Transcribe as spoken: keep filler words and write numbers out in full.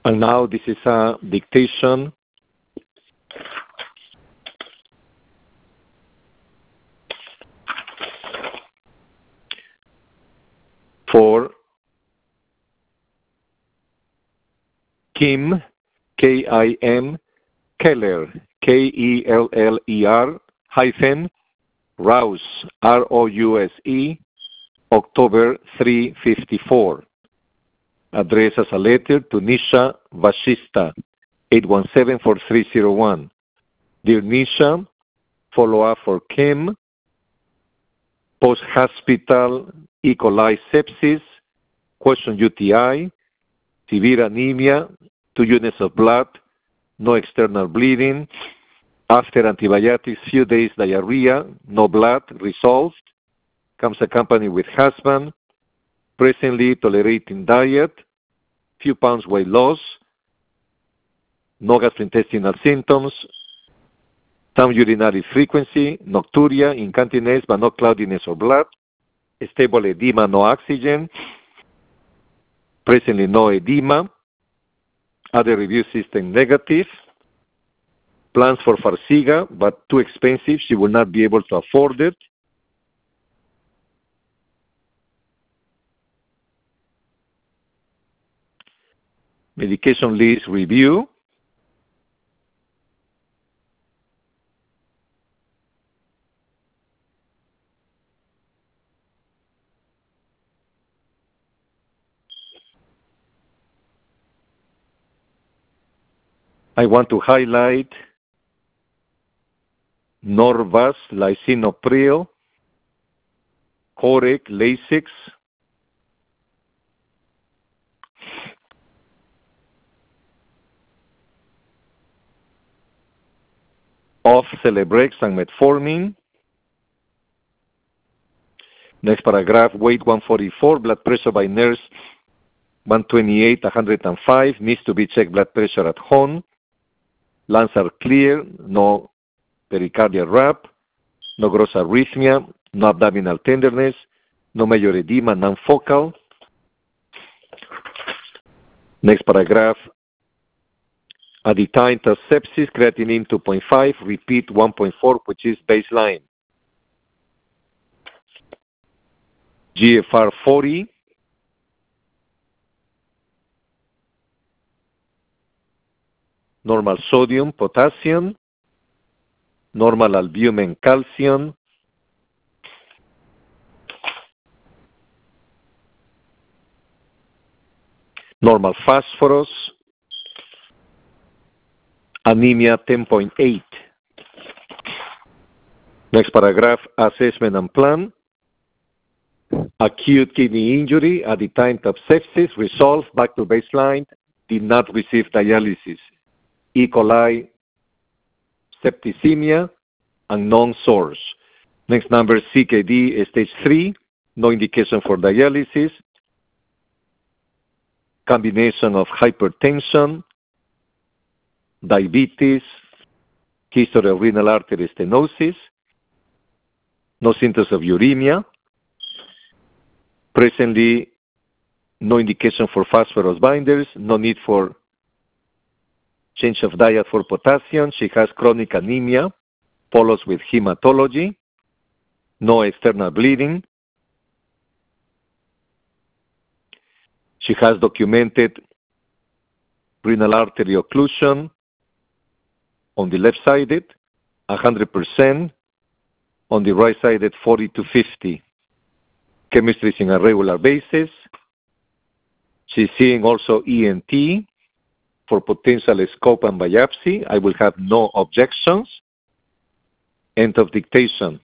And now this is a dictation for Kim, K I M, Keller, K E L L E R, hyphen, Rouse, R O U S E, October three fifty-four. Address as a letter to Nisha Vashista, eight one seven, four three zero one. Dear Nisha, follow-up for Kim, post-hospital E. coli sepsis, question U T I, severe anemia, two units of blood, no external bleeding, after antibiotics, few days diarrhea, no blood, resolved, comes accompanied with husband, presently tolerating diet, few pounds weight loss, no gastrointestinal symptoms, some urinary frequency, nocturia, incontinence, but no cloudiness or blood, stable edema, no oxygen, presently no edema, other review system negative, plans for Farxiga, but too expensive, she will not be able to afford it. Medication list review. I want to highlight Norvasc, lisinopril, Coreg, Lasix, off Celebrex and metformin. Next paragraph, weight one forty-four, blood pressure by nurse one twenty-eight, one hundred five, needs to be checked blood pressure at home. Lungs are clear, no pericardial rap, no gross arrhythmia, no abdominal tenderness, no major edema, non-focal. Next paragraph, at the time of sepsis, creatinine two point five, repeat one point four, which is baseline. G F R forty, normal sodium, potassium, normal albumin, calcium, normal phosphorus, anemia ten point eight. Next paragraph, assessment and plan. Acute kidney injury at the time of sepsis, resolved, back to baseline, did not receive dialysis. E. coli, septicemia, and non-source. Next number, C K D, stage three, no indication for dialysis. Combination of hypertension, diabetes, history of renal artery stenosis, no symptoms of uremia. Presently, no indication for phosphorus binders, no need for change of diet for potassium. She has chronic anemia, follows with hematology, no external bleeding. She has documented renal artery occlusion on the left-sided, one hundred percent, on the right-sided, forty to fifty. Chemistry is in a regular basis. She's seeing also E N T for potential scope and biopsy. I will have no objections. End of dictation.